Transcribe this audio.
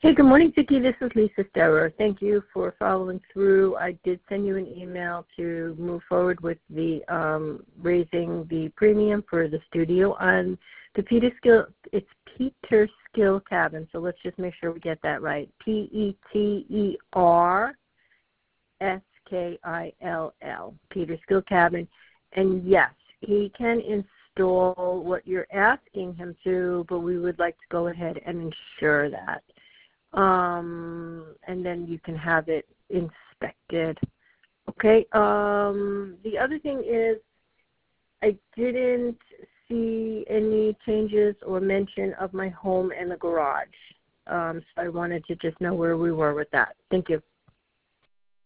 Hey, good morning, Vicki. This is Lisa Sterer. Thank you for following through. I did send you an email to move forward with the raising the premium for the studio on the Peter Skill. It's Peter Skill Cabin, so let's just make sure we get that right. PeterSkill, Peter Skill Cabin. And yes, he can install what you're asking him to, but we would like to go ahead and ensure that. And then you can have it inspected. Okay. The other thing is I didn't see any changes or mention of my home and the garage. So I wanted to just know where we were with that. Thank you.